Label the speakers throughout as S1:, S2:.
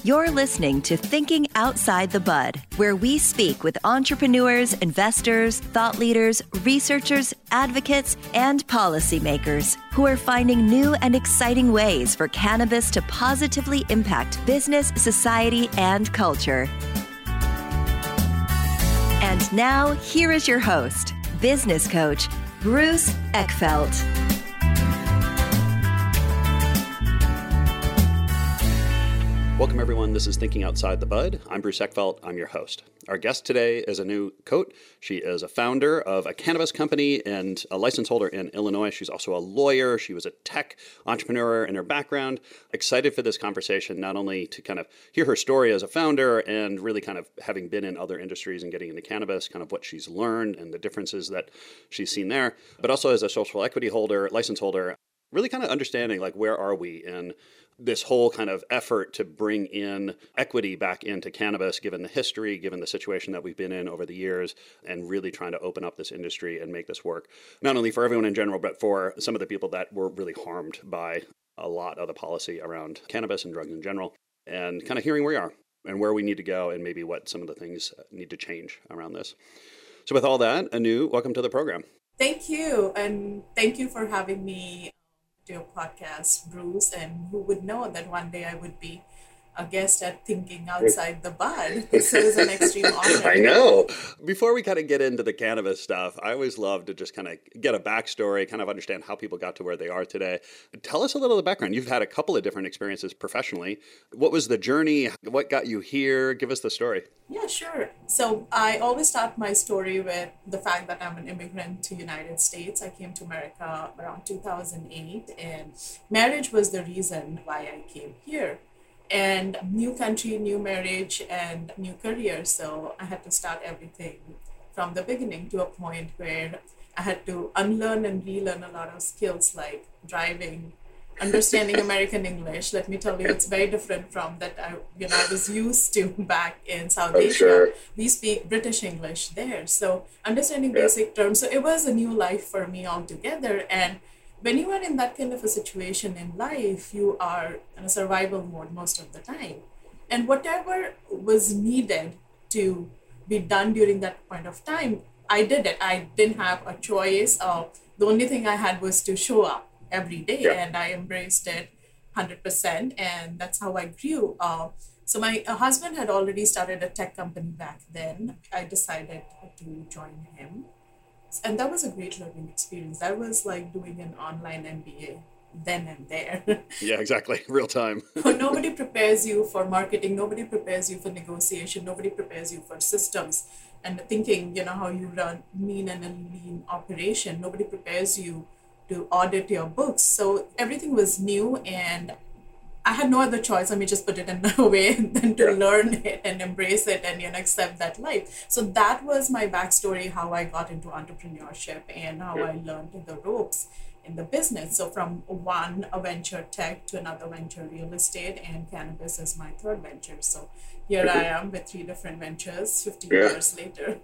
S1: You're listening to Thinking Outside the Bud, where we speak with entrepreneurs, investors, thought leaders, researchers, advocates, and policymakers who are finding new and exciting ways for cannabis to positively impact business, society, and culture. And now, here is your host, business coach, Bruce Eckfeldt.
S2: Welcome, everyone. This is Thinking Outside the Bud. I'm Bruce Eckfeldt. I'm your host. Our guest today is Anu Coate. She is a founder of a cannabis company and a license holder in Illinois. She's also a lawyer. She was a tech entrepreneur in her background. Excited for this conversation, not only to kind of hear her story as a founder and really kind of having been in other industries and getting into cannabis, kind of what she's learned and the differences that she's seen there, but also as a social equity holder, license holder, really kind of understanding like where are we in this whole kind of effort to bring in equity back into cannabis, given the history, given the situation that we've been in over the years, and really trying to open up this industry and make this work, not only for everyone in general, but for some of the people that were really harmed by a lot of the policy around cannabis and drugs in general, and kind of hearing where we are and where we need to go and maybe what some of the things need to change around this. So with all that, Anu, welcome to the program.
S3: Thank you. And thank you for having me to your podcast, Bruce. And who would know that one day I would be a guest at Thinking Outside the Bud. This is an extreme honor.
S2: I know. Before we kind of get into the cannabis stuff, I always love to just kind of get a backstory, kind of understand how people got to where they are today. Tell us a little of the background. You've had a couple of different experiences professionally. What was the journey? What got you here? Give us the story.
S3: Yeah, sure. So I always start my story with the fact that I'm an immigrant to the United States. I came to America around 2008, and marriage was the reason why I came here. And new country, new marriage, and new career. So I had to start everything from the beginning to a point where I had to unlearn and relearn a lot of skills like driving, understanding American English. Let me tell you, it's very different from that I was used to back in South Asia. Sure. We speak British English there. So understanding basic terms. So it was a new life for me altogether. And when you are in that kind of a situation in life, you are in a survival mode most of the time. And whatever was needed to be done during that point of time, I did it. I didn't have a choice. The only thing I had was to show up every day, and I embraced it 100%. And that's how I grew. So my husband had already started a tech company back then. I decided to join him. And that was a great learning experience. That was like doing an online MBA then and there.
S2: Yeah, exactly. Real time.
S3: But nobody prepares you for marketing. Nobody prepares you for negotiation. Nobody prepares you for systems and thinking, how you run mean and a lean operation. Nobody prepares you to audit your books. So everything was new, and I had no other choice. Let me just put it in a way than to learn it and embrace it and accept that life. So that was my backstory, how I got into entrepreneurship and how I learned the ropes in the business. So from one venture tech to another venture real estate, and cannabis is my third venture. So here I am with 3 different ventures 15 years later.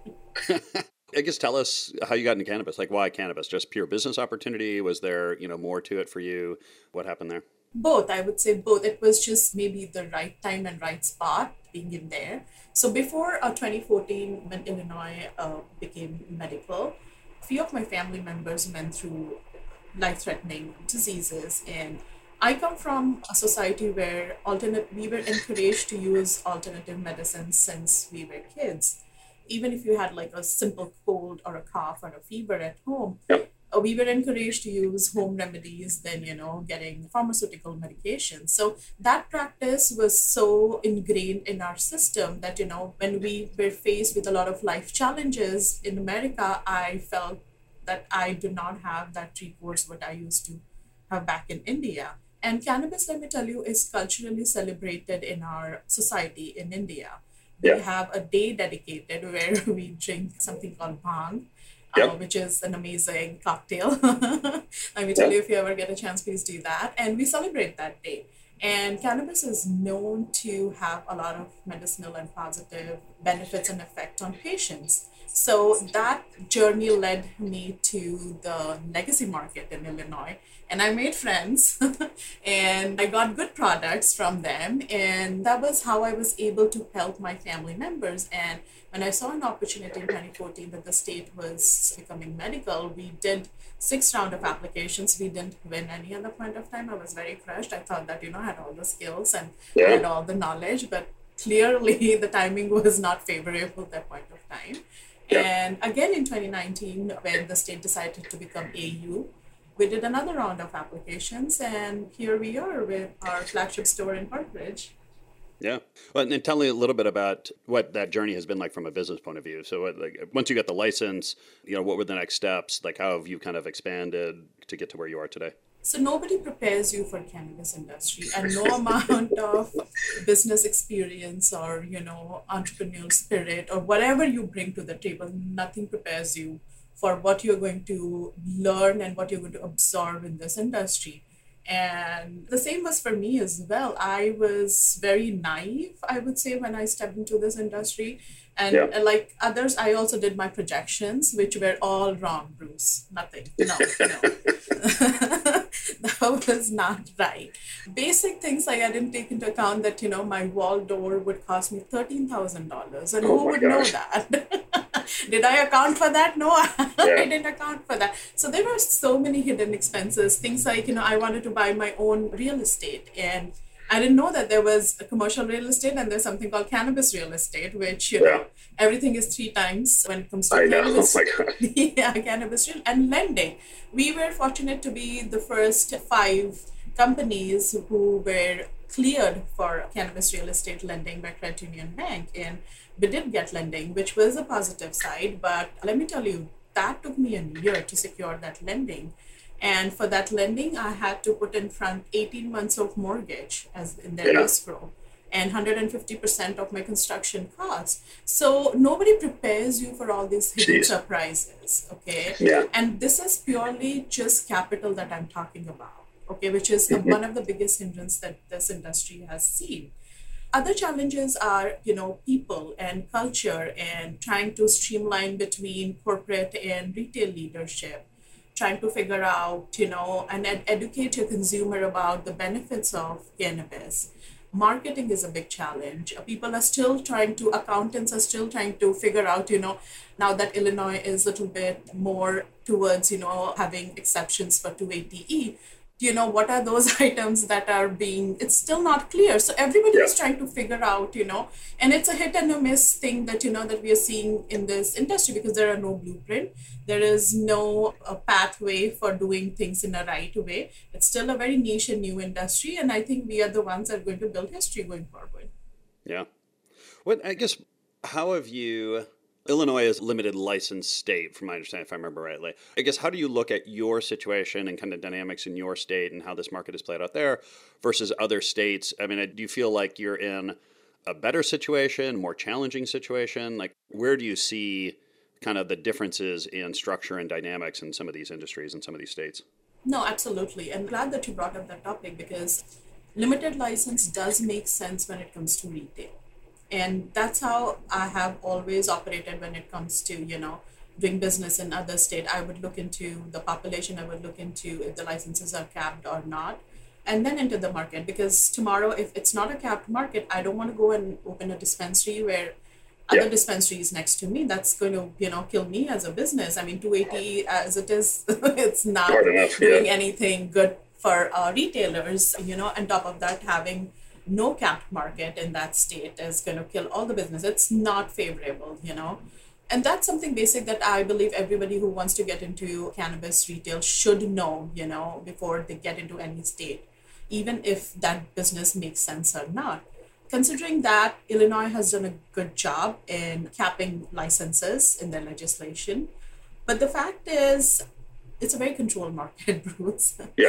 S2: I guess tell us how you got into cannabis. Like, why cannabis? Just pure business opportunity? Was there, more to it for you? What happened there?
S3: Both, I would say both. It was just maybe the right time and right spot being in there. So before 2014, when Illinois became medical, a few of my family members went through life-threatening diseases. And I come from a society where we were encouraged to use alternative medicines since we were kids. Even if you had like a simple cold or a cough or a fever at home, we were encouraged to use home remedies than, getting pharmaceutical medication. So that practice was so ingrained in our system that, when we were faced with a lot of life challenges in America, I felt that I do not have that recourse what I used to have back in India. And cannabis, let me tell you, is culturally celebrated in our society in India. We have a day dedicated where we drink something called bhang, which is an amazing cocktail. Let me tell you, if you ever get a chance, please do that. And we celebrate that day. And cannabis is known to have a lot of medicinal and positive benefits and effect on patients. So that journey led me to the legacy market in Illinois. And I made friends and I got good products from them. And that was how I was able to help my family members. And when I saw an opportunity in 2014 that the state was becoming medical, we did 6 rounds of applications. We didn't win any at the point of time. I was very crushed. I thought that, I had all the skills and I had all the knowledge, but clearly the timing was not favorable at that point of time. And again in 2019, when the state decided to become AU, we did another round of applications, and here we are with our flagship store in Parkridge.
S2: Yeah. Well, and tell me a little bit about what that journey has been like from a business point of view. So once you got the license, what were the next steps? Like, how have you kind of expanded to get to where you are today?
S3: So nobody prepares you for cannabis industry, and no amount of business experience or, entrepreneurial spirit or whatever you bring to the table, nothing prepares you for what you're going to learn and what you're going to absorb in this industry. And the same was for me as well. I was very naive, I would say, when I stepped into this industry. And like others, I also did my projections, which were all wrong, Bruce. Nothing. No. That was not right. Basic things like I didn't take into account that, my wall door would cost me $13,000. And who would know that? Did I account for that? No, I didn't account for that. So there were so many hidden expenses. Things like, I wanted to buy my own real estate. And I didn't know that there was a commercial real estate and there's something called cannabis real estate, which, everything is 3 times when it comes to cannabis.
S2: Oh my God.
S3: Cannabis real and lending. We were fortunate to be the first 5 companies who were cleared for cannabis real estate lending by Credit Union Bank. And we did get lending, which was a positive side. But let me tell you, that took me a year to secure that lending. And for that lending, I had to put in front 18 months of mortgage as in their escrow and 150% of my construction costs. So nobody prepares you for all these hidden surprises, okay?
S2: Yeah.
S3: And this is purely just capital that I'm talking about, okay, which is one of the biggest hindrances that this industry has seen. Other challenges are, people and culture and trying to streamline between corporate and retail leadership, trying to figure out, and educate your consumer about the benefits of cannabis. Marketing is a big challenge. People are still accountants are still trying to figure out, now that Illinois is a little bit more towards, having exceptions for 280E, what are those items that are it's still not clear. So everybody is trying to figure out, and it's a hit and a miss thing that, that we are seeing in this industry because there are no blueprint. There is no pathway for doing things in a right way. It's still a very niche and new industry. And I think we are the ones that are going to build history going forward.
S2: Yeah. Well, I guess, how have you... Illinois is a limited license state, from my understanding, if I remember rightly. I guess, how do you look at your situation and kind of dynamics in your state and how this market is played out there versus other states? I mean, do you feel like you're in a better situation, more challenging situation? Like, where do you see kind of the differences in structure and dynamics in some of these industries in some of these states?
S3: No, absolutely. I'm glad that you brought up that topic because limited license does make sense when it comes to retail. And that's how I have always operated when it comes to, doing business in other states. I would look into the population. I would look into if the licenses are capped or not, and then into the market. Because tomorrow, if it's not a capped market, I don't want to go and open a dispensary where other dispensaries next to me. That's going to, kill me as a business. I mean, 280 as it is, it's not doing anything good for retailers, on top of that, having no capped market in that state is going to kill all the business. It's not favorable, And that's something basic that I believe everybody who wants to get into cannabis retail should know, before they get into any state, even if that business makes sense or not. Considering that Illinois has done a good job in capping licenses in their legislation. But the fact is, it's a very controlled market, Bruce.
S2: Yeah.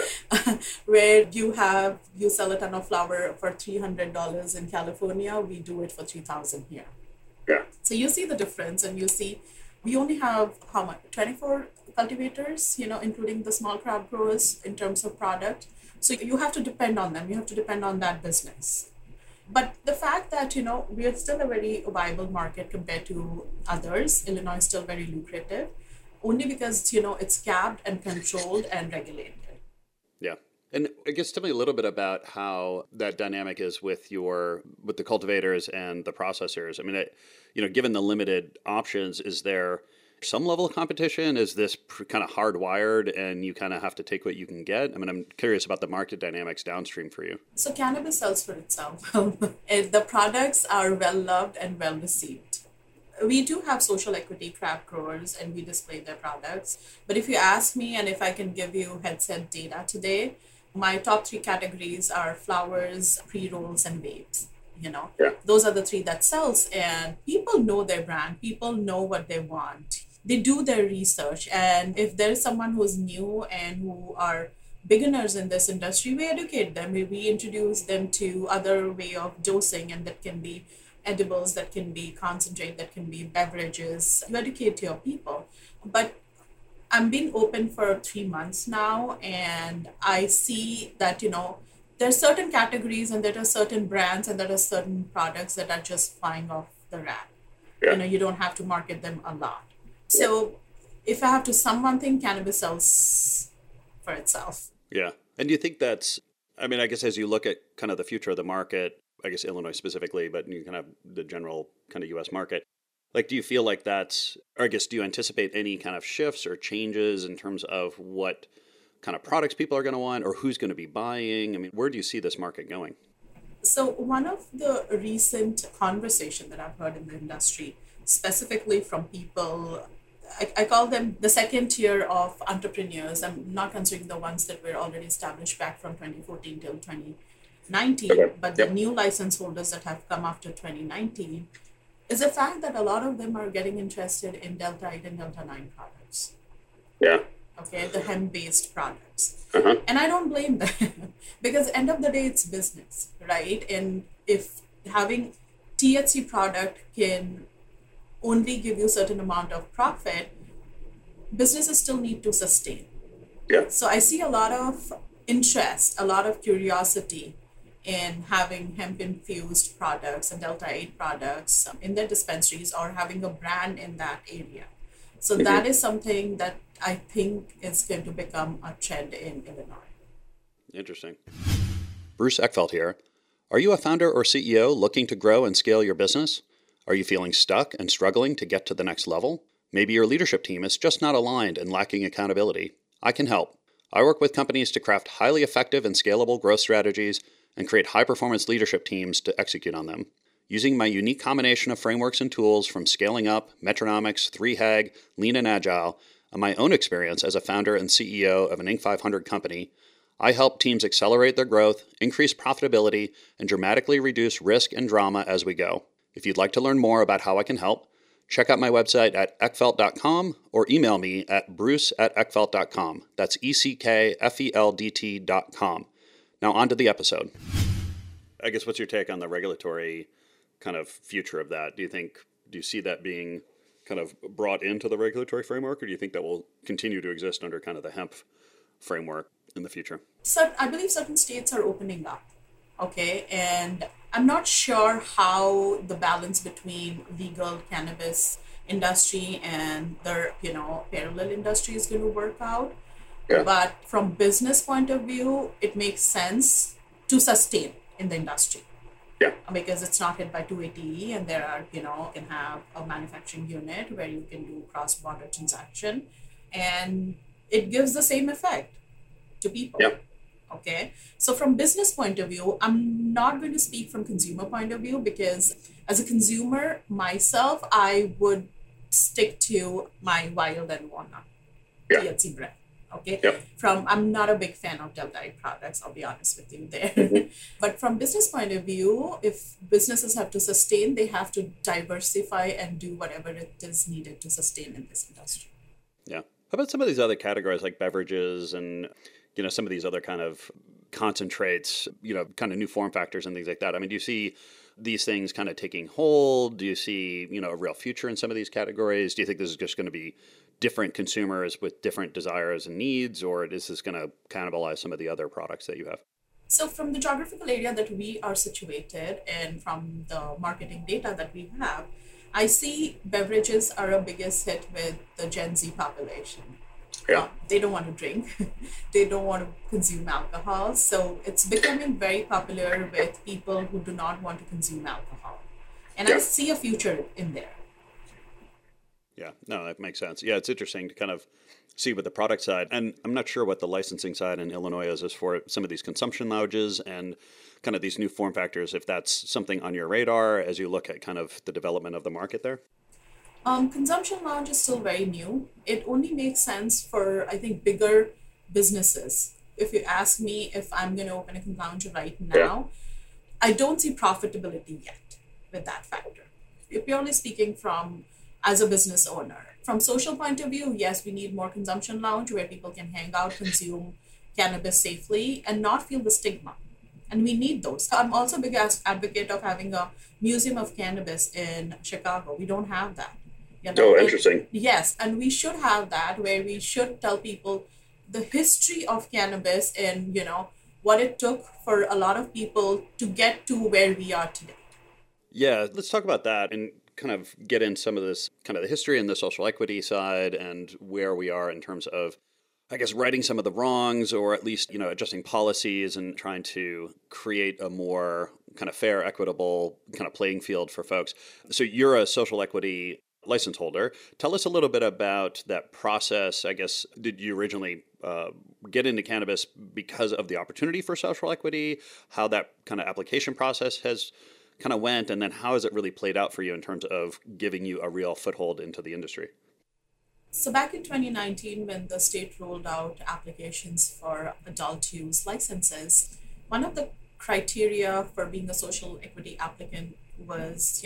S3: Where you sell a ton of flower for $300 in California, we do it for $3,000 here.
S2: Yeah.
S3: So you see the difference, and you see we only have 24 cultivators, including the small crop growers in terms of product. So you have to depend on them. You have to depend on that business. But the fact that, we are still a very viable market compared to others, Illinois is still very lucrative, only because, it's capped and controlled and regulated.
S2: Yeah. And I guess tell me a little bit about how that dynamic is with the cultivators and the processors. I mean, given the limited options, is there some level of competition? Is this kind of hardwired and you kind of have to take what you can get? I mean, I'm curious about the market dynamics downstream for you.
S3: So cannabis sells for itself. The products are well loved and well received. We do have social equity craft growers and we display their products. But if you ask me and if I can give you Headset data today, my top 3 categories are flowers, pre-rolls, and vapes. Those are the 3 that sells, and people know their brand. People know what they want. They do their research, and if there's someone who's new and who are beginners in this industry, we educate them. We introduce them to other way of dosing, and that can be edibles, that can be concentrate, that can be beverages. You educate your people. But I'm being open for 3 months now, and I see that, there are certain categories and there are certain brands and there are certain products that are just flying off the rack. Yeah. You don't have to market them a lot. So if I have to sum one thing, cannabis sells for itself.
S2: Yeah. And do you think that's, I mean, I guess as you look at kind of the future of the market, I guess Illinois specifically, but you kind of the general kind of U.S. market, like, do you feel like that's, or I guess, do you anticipate any kind of shifts or changes in terms of what kind of products people are going to want or who's going to be buying? I mean, where do you see this market going?
S3: So one of the recent conversation that I've heard in the industry, specifically from people, I call them the second tier of entrepreneurs. I'm not considering the ones that were already established back from 2014 till 2019, but the new license holders that have come after 2019, is the fact that a lot of them are getting interested in Delta 8 and Delta 9 products.
S2: Yeah.
S3: Okay, the hemp-based products.
S2: Uh-huh.
S3: And I don't blame them because end of the day, it's business, right? And if having THC product can only give you a certain amount of profit, businesses still need to sustain. Yeah. So I see a lot of interest, a lot of curiosity in having hemp-infused products and Delta 8 products in their dispensaries or having a brand in that area. So that is something that I think is going to become a trend in Illinois.
S2: Interesting. Bruce Eckfeldt here. Are you a founder or CEO looking to grow and scale your business? Are you feeling stuck and struggling to get to the next level? Maybe your leadership team is just not aligned and lacking accountability. I can help. I work with companies to craft highly effective and scalable growth strategies and create high-performance leadership teams to execute on them. Using my unique combination of frameworks and tools from Scaling Up, Metronomics, 3HAG, Lean and Agile, and my own experience as a founder and CEO of an Inc. 500 company, I help teams accelerate their growth, increase profitability, and dramatically reduce risk and drama as we go. If you'd like to learn more about how I can help, check out my website at eckfeldt.com or email me at bruce@eckfeldt.com. That's ECKFELDT.com. Now on to the episode. I guess what's your take on the regulatory kind of future of that? Do you see that being kind of brought into the regulatory framework, or do you think that will continue to exist under kind of the hemp framework in the future?
S3: So I believe certain states are opening up, okay? And I'm not sure how the balance between legal cannabis industry and their, parallel industry is going to work out. Yeah. But from business point of view, it makes sense to sustain in the industry. Yeah. Because it's not hit by 280E and there are, you can have a manufacturing unit where you can do cross-border transaction and it gives the same effect to people. Yeah. Okay. So from business point of view, I'm not going to speak from consumer point of view because as a consumer myself, I would stick to my Wild and Walnut THC brand. Okay. Yep. I'm not a big fan of Delta 8 products, I'll be honest with you there. Mm-hmm. But from business point of view, if businesses have to sustain, they have to diversify and do whatever it is needed to sustain in this industry.
S2: Yeah. How about some of these other categories like beverages and, some of these other kind of concentrates, kind of new form factors and things like that? I mean, do you see these things kind of taking hold? Do you see, a real future in some of these categories? Do you think this is just going to be different consumers with different desires and needs, or is this going to cannibalize some of the other products that you have?
S3: So from the geographical area that we are situated and from the marketing data that we have, I see beverages are a biggest hit with the Gen Z population.
S2: Yeah.
S3: They don't want to drink. They don't want to consume alcohol. So it's becoming very popular with people who do not want to consume alcohol. And I see a future in there.
S2: Yeah, no, that makes sense. Yeah, it's interesting to kind of see with the product side. And I'm not sure what the licensing side in Illinois is for some of these consumption lounges and kind of these new form factors, if that's something on your radar as you look at kind of the development of the market there.
S3: Consumption lounge is still very new. It only makes sense for, I think, bigger businesses. If you ask me if I'm going to open a lounge right now, I don't see profitability yet with that factor. Purely speaking from as a business owner. From social point of view, yes, we need more consumption lounge where people can hang out, consume cannabis safely, and not feel the stigma. And we need those. I'm also a big advocate of having a museum of cannabis in Chicago. We don't have that.
S2: Oh, interesting.
S3: Yes, and we should have that where we should tell people the history of cannabis and, what it took for a lot of people to get to where we are today.
S2: Yeah, let's talk about that and kind of get in some of this, kind of the history and the social equity side and where we are in terms of, I guess, righting some of the wrongs or at least, adjusting policies and trying to create a more kind of fair, equitable kind of playing field for folks. So you're a social equity license holder. Tell us a little bit about that process. I guess, did you originally get into cannabis because of the opportunity for social equity, how that kind of application process has kind of went, and then how has it really played out for you in terms of giving you a real foothold into the industry?
S3: So back in 2019, when the state rolled out applications for adult use licenses, one of the criteria for being a social equity applicant was,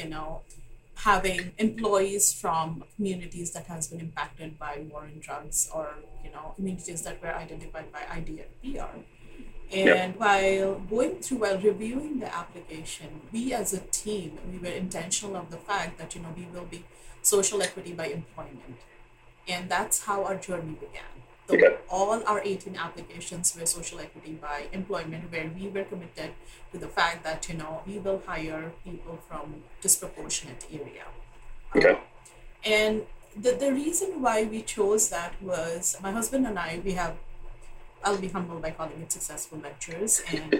S3: having employees from communities that has been impacted by war and drugs or, communities that were identified by IDFPR. And while reviewing the application, we as a team, we were intentional of the fact that, we will be social equity by employment. And that's how our journey began. So all our 18 applications were social equity by employment, where we were committed to the fact that, we will hire people from disproportionate area. And the reason why we chose that was my husband and I, I'll be humble by calling it successful ventures. And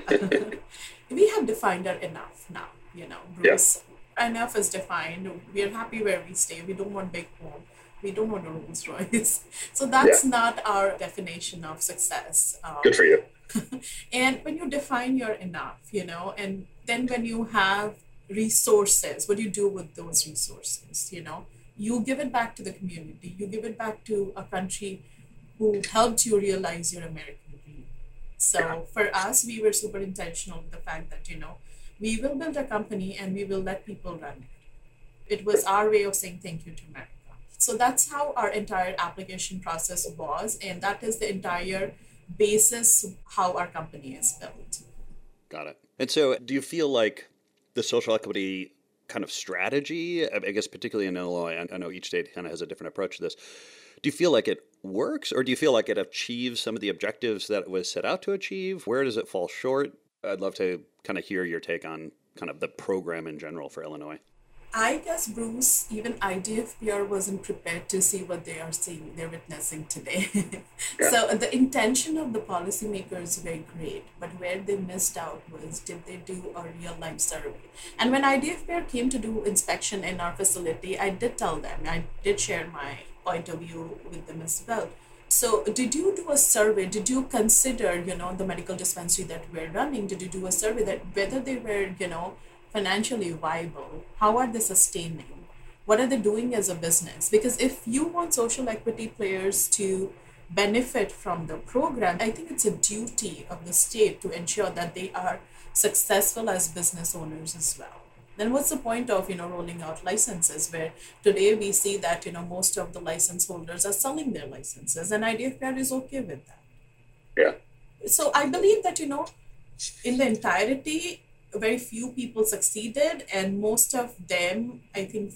S3: we have defined our enough now, Bruce. Enough is defined. We're happy where we stay. We don't want big home. We don't want a Rolls Royce. So that's not our definition of success.
S2: Good for you.
S3: And when you define your enough, and then when you have resources, what do you do with those resources? You give it back to the community. You give it back to a country who helped you realize your American dream. So for us, we were super intentional with the fact that, we will build a company and we will let people run it. It was our way of saying thank you to America. So that's how our entire application process was, and that is the entire basis how our company is built.
S2: Got it. And so do you feel like the social equity kind of strategy, I guess particularly in Illinois, I know each state kind of has a different approach to this, do you feel like it works, or do you feel like it achieves some of the objectives that it was set out to achieve? Where does it fall short? I'd love to kind of hear your take on kind of the program in general for Illinois.
S3: I guess, Bruce, even IDFPR wasn't prepared to see what they're witnessing today. So the intention of the policymakers is very great, but where they missed out was, did they do a real life survey? And when IDFPR came to do inspection in our facility, I did tell them, I did share my point of view with them as well. So did you do a survey? Did you consider, the medical dispensary that we're running? Did you do a survey that whether they were, financially viable? How are they sustaining? What are they doing as a business? Because if you want social equity players to benefit from the program, I think it's a duty of the state to ensure that they are successful as business owners as well. Then what's the point of, rolling out licenses where today we see that, most of the license holders are selling their licenses, and IDFPR is okay with that.
S2: Yeah.
S3: So I believe that, in the entirety, very few people succeeded, and most of them, I think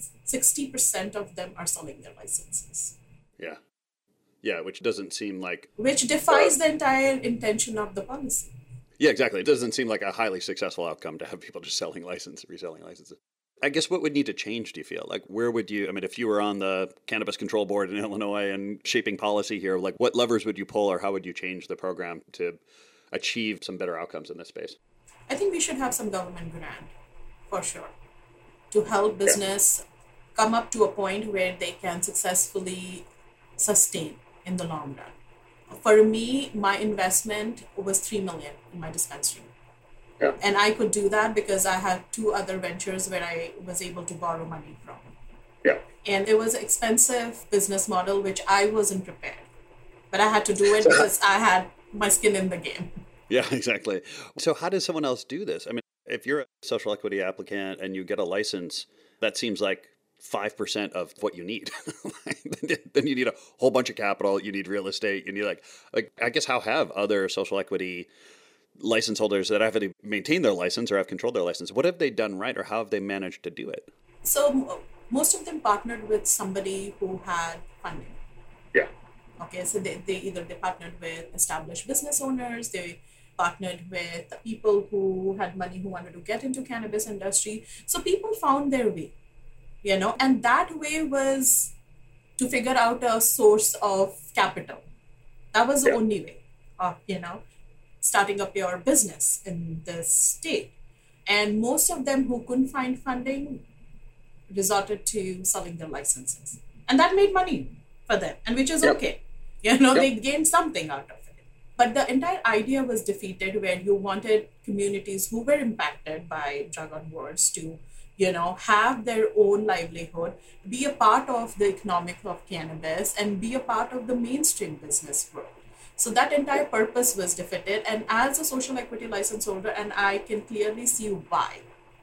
S3: 60% of them are selling their licenses.
S2: Yeah. Yeah, which doesn't seem like...
S3: Which defies the entire intention of the policy.
S2: Yeah, exactly. It doesn't seem like a highly successful outcome to have people just reselling licenses. I guess what would need to change, do you feel? Like, where would you, I mean, if you were on the Cannabis Control Board in Illinois and shaping policy here, like what levers would you pull or how would you change the program to achieve some better outcomes in this space?
S3: I think we should have some government grant, for sure, to help business come up to a point where they can successfully sustain in the long run. For me, my investment was $3 million in my dispensary.
S2: Yeah.
S3: And I could do that because I had two other ventures where I was able to borrow money from.
S2: Yeah.
S3: And it was an expensive business model, which I wasn't prepared. But I had to do it because I had my skin in the game.
S2: Yeah, exactly. So how does someone else do this? I mean, if you're a social equity applicant and you get a license, that seems like 5% of what you need. Then you need a whole bunch of capital. You need real estate. You need like I guess how have other social equity license holders that have to maintain their license or have controlled their license, what have they done right or how have they managed to do it?
S3: So most of them partnered with somebody who had funding.
S2: Yeah.
S3: Okay, so they partnered with established business owners, they partnered with people who had money who wanted to get into cannabis industry. So people found their way, and that way was to figure out a source of capital. That was the only way of, starting up your business in this state. And most of them who couldn't find funding resorted to selling their licenses. And that made money for them, and which is okay. They gained something out of it. But the entire idea was defeated where you wanted communities who were impacted by drug on boards to, have their own livelihood, be a part of the economic of cannabis, and be a part of the mainstream business world. So that entire purpose was defeated. And as a social equity license holder, and I can clearly see why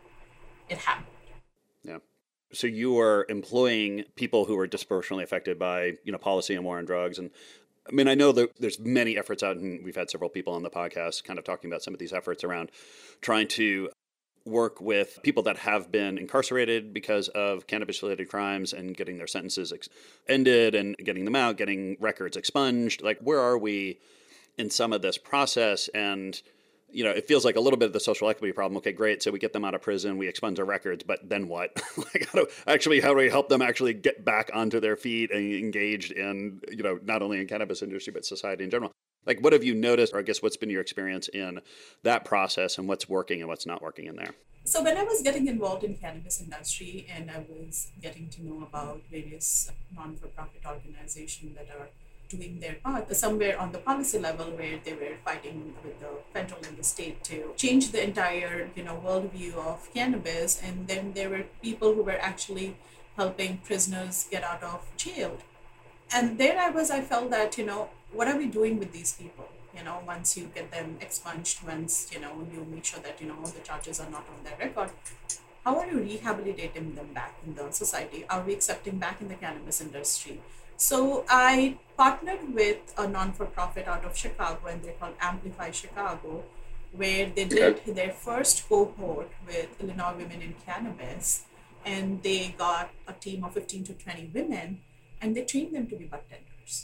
S3: it happened.
S2: Yeah. So you are employing people who are disproportionately affected by, policy and war on drugs. And I mean, I know that there's many efforts out, and we've had several people on the podcast kind of talking about some of these efforts around trying to work with people that have been incarcerated because of cannabis-related crimes and getting their sentences ended and getting them out, getting records expunged. Like, where are we in some of this process? And, it feels like a little bit of the social equity problem. Okay, great. So we get them out of prison, we expunge their records, but then what? How do we help them actually get back onto their feet and engaged in, not only in cannabis industry, but society in general? Like, what have you noticed, or I guess what's been your experience in that process and what's working and what's not working in there?
S3: So when I was getting involved in cannabis industry and I was getting to know about various non-for-profit organizations that are doing their part, somewhere on the policy level where they were fighting with the federal and the state to change the entire, worldview of cannabis. And then there were people who were actually helping prisoners get out of jail. And there I felt that, what are we doing with these people? Once you get them expunged, once, you make sure that, the charges are not on their record, how are you rehabilitating them back in the society? Are we accepting back in the cannabis industry? So I partnered with a non-for-profit out of Chicago, and they're called Amplify Chicago, where they did their first cohort with Illinois Women in Cannabis, and they got a team of 15 to 20 women, and they trained them to be bartenders.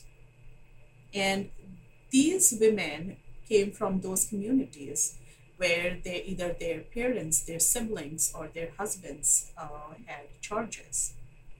S3: And these women came from those communities where either their parents, their siblings, or their husbands had charges.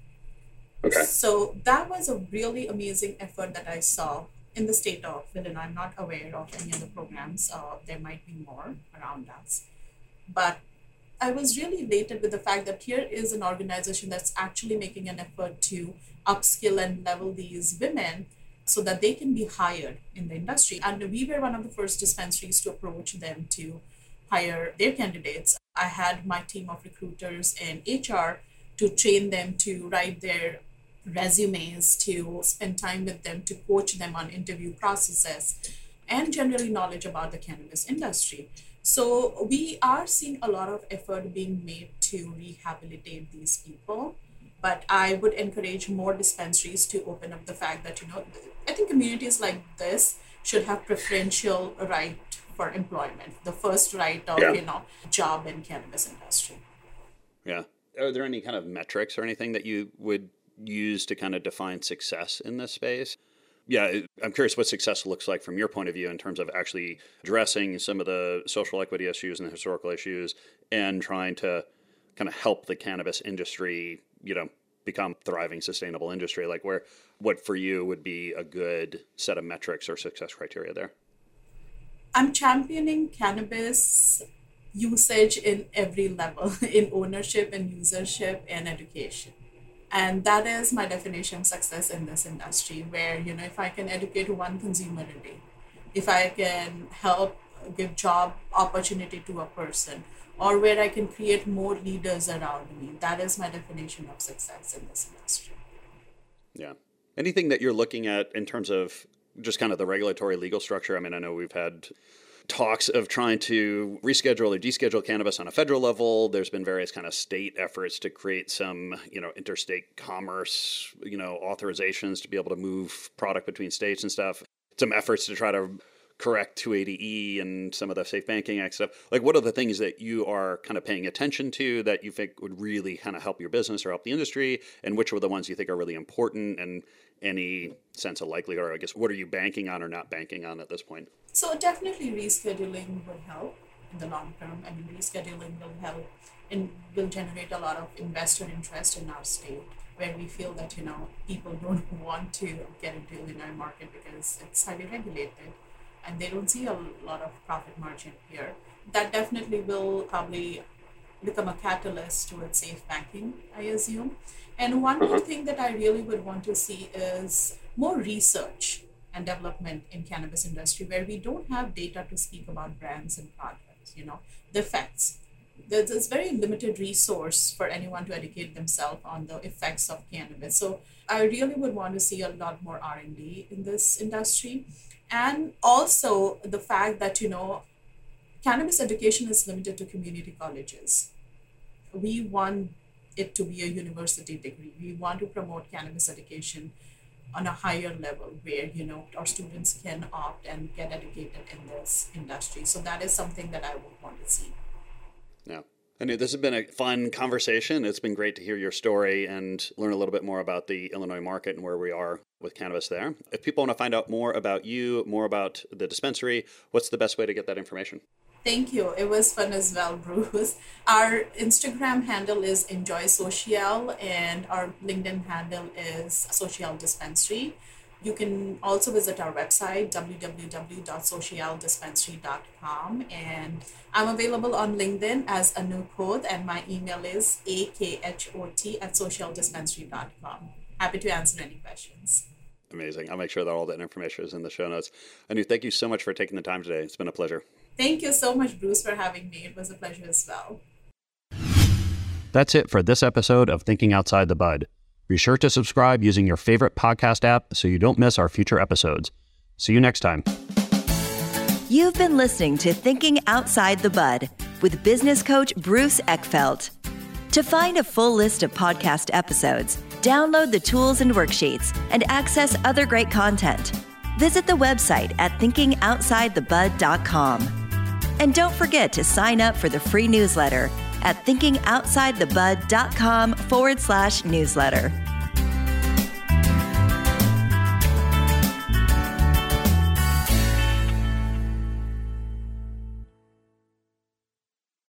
S3: Okay. So that was a really amazing effort that I saw in the state of Illinois. I'm not aware of any other programs. There might be more around us. But I was really elated with the fact that here is an organization that's actually making an effort to upskill and level these women so that they can be hired in the industry. And we were one of the first dispensaries to approach them to hire their candidates. I had my team of recruiters and HR to train them to write their resumes, to spend time with them, to coach them on interview processes, and generally knowledge about the cannabis industry. So we are seeing a lot of effort being made to rehabilitate these people. But I would encourage more dispensaries to open up the fact that, I think communities like this should have preferential right for employment, the first right of, job in cannabis industry.
S2: Yeah. Are there any kind of metrics or anything that you would use to kind of define success in this space? Yeah, I'm curious what success looks like from your point of view in terms of actually addressing some of the social equity issues and the historical issues and trying to kind of help the cannabis industry, become a thriving, sustainable industry. Like what for you would be a good set of metrics or success criteria there?
S3: I'm championing cannabis usage in every level, in ownership and usership and education. And that is my definition of success in this industry, where, if I can educate one consumer a day, if I can help give job opportunity to a person, or where I can create more leaders around me, that is my definition of success in this industry.
S2: Yeah. Anything that you're looking at in terms of just kind of the regulatory legal structure? I mean, I know we've had talks of trying to reschedule or deschedule cannabis on a federal level. There's been various kind of state efforts to create some, interstate commerce, authorizations to be able to move product between states and stuff. Some efforts to try to correct 280E and some of the Safe Banking Act stuff. Like, what are the things that you are kind of paying attention to that you think would really kind of help your business or help the industry? And which are the ones you think are really important, and any sense of likelihood, or I guess, what are you banking on or not banking on at this point?
S3: So definitely rescheduling will help in the long term. I mean, rescheduling will help and will generate a lot of investor interest in our state, where we feel that, people don't want to get into the Illinois market because it's highly regulated and they don't see a lot of profit margin here. That definitely will probably become a catalyst towards safe banking, I assume. And one more thing that I really would want to see is more research and development in cannabis industry, where we don't have data to speak about brands and products, the effects. There's very limited resource for anyone to educate themselves on the effects of cannabis. So I really would want to see a lot more R&D in this industry. And also the fact that, cannabis education is limited to community colleges. We want it to be a university degree. We want to promote cannabis education on a higher level where, our students can opt and get educated in this industry. So that is something that I would want to see.
S2: Yeah. I mean, this has been a fun conversation. It's been great to hear your story and learn a little bit more about the Illinois market and where we are with cannabis there. If people want to find out more about you, more about the dispensary, what's the best way to get that information?
S3: Thank you. It was fun as well, Bruce. Our Instagram handle is Enjoy Social, and our LinkedIn handle is Social Dispensary. You can also visit our website, www.socialdispensary.com. And I'm available on LinkedIn as Anu Koth, and my email is akhot@socialdispensary.com. Happy to answer any questions.
S2: Amazing. I'll make sure that all that information is in the show notes. Anu, thank you so much for taking the time today. It's been a pleasure.
S3: Thank you so much, Bruce, for having me. It was a pleasure as well.
S2: That's it for this episode of Thinking Outside the Bud. Be sure to subscribe using your favorite podcast app so you don't miss our future episodes. See you next time.
S1: You've been listening to Thinking Outside the Bud with business coach Bruce Eckfeldt. To find a full list of podcast episodes, download the tools and worksheets, and access other great content, visit the website at thinkingoutsidethebud.com. And don't forget to sign up for the free newsletter at thinkingoutsidethebud.com/newsletter.